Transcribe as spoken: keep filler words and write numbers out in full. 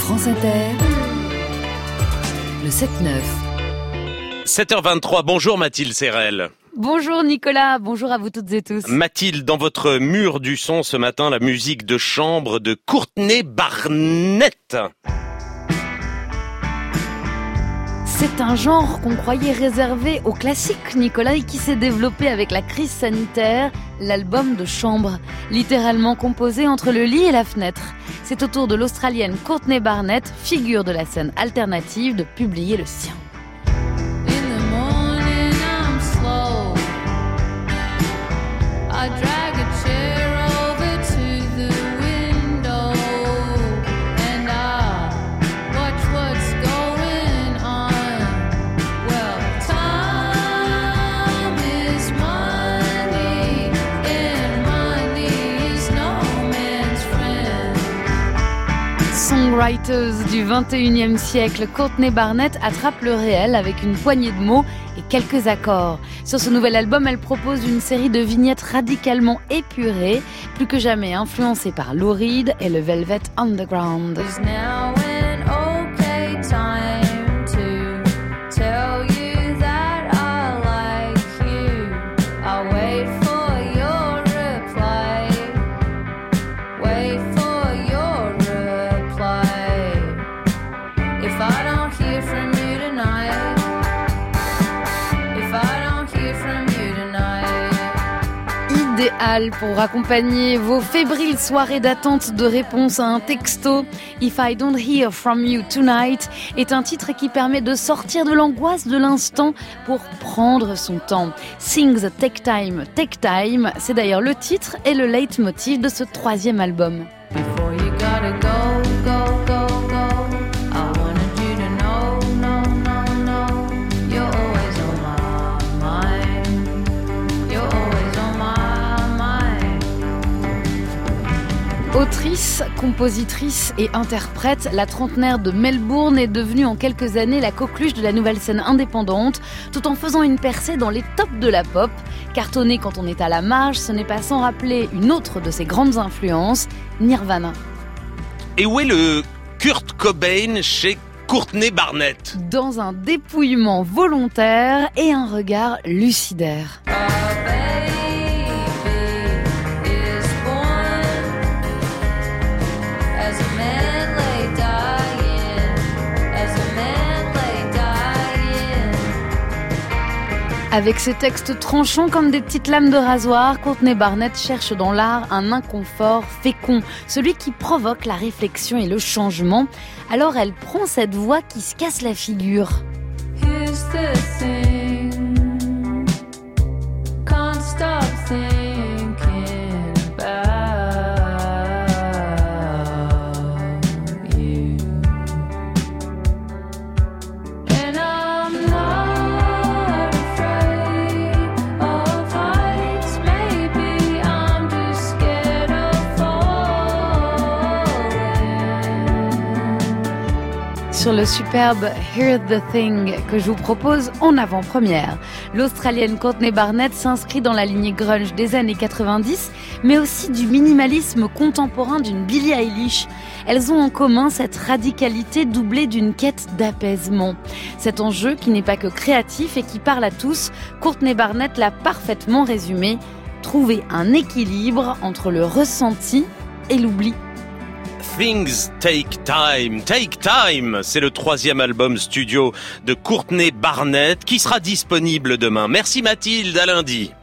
France Inter, le sept neuf. sept heures vingt-trois, bonjour Mathilde Serrel. Bonjour Nicolas, bonjour à vous toutes et tous. Mathilde, dans votre mur du son ce matin, la musique de chambre de Courtney Barnett. C'est un genre qu'on croyait réservé aux classiques, Nicolas, et qui s'est développé avec la crise sanitaire, l'album de chambre, littéralement composé entre le lit et la fenêtre. C'est au tour de l'Australienne Courtney Barnett, figure de la scène alternative, de publier le sien. I drag a chair over to the window and I watch what's going on. Well, time is money and money is no man's friend. Songwriters du vingt et unième siècle, Courtney Barnett attrape le réel avec une poignée de mots et quelques accords. Sur ce nouvel album, elle propose une série de vignettes radicalement épurées, plus que jamais influencées par Lou Reed et le Velvet Underground. Idéal pour accompagner vos fébriles soirées d'attente de réponse à un texto. If I Don't Hear From You Tonight est un titre qui permet de sortir de l'angoisse de l'instant pour prendre son temps. Things Take Time, Take Time, c'est d'ailleurs le titre et le leitmotiv de ce troisième album. Before you gotta go, go, go, go. I wanted you to know, no, no, no. You're always on my mind. You're always on my mind. Autrice, compositrice et interprète, la trentenaire de Melbourne est devenue en quelques années la coqueluche de la nouvelle scène indépendante, tout en faisant une percée dans les tops de la pop. Cartonner quand on est à la marge, ce n'est pas sans rappeler une autre de ses grandes influences, Nirvana. Et où est le Kurt Cobain chez Courtney Barnett ? Dans un dépouillement volontaire et un regard lucidaire. Avec ses textes tranchants comme des petites lames de rasoir, Courtney Barnett cherche dans l'art un inconfort fécond, celui qui provoque la réflexion et le changement. Alors elle prend cette voix qui se casse la figure. Here's the thing, can't stop thinking about you. And I'm not afraid of heights, maybe I'm just scared of falling. Sur le superbe Here's the Thing que je vous propose en avant-première. L'Australienne Courtney Barnett s'inscrit dans la lignée grunge des années quatre-vingt-dix, mais aussi du minimalisme contemporain d'une Billie Eilish. Elles ont en commun cette radicalité doublée d'une quête d'apaisement. Cet enjeu qui n'est pas que créatif et qui parle à tous, Courtney Barnett l'a parfaitement résumé. Trouver un équilibre entre le ressenti et l'oubli. Things Take Time, Take Time, c'est le troisième album studio de Courtney Barnett qui sera disponible demain. Merci Mathilde, à lundi.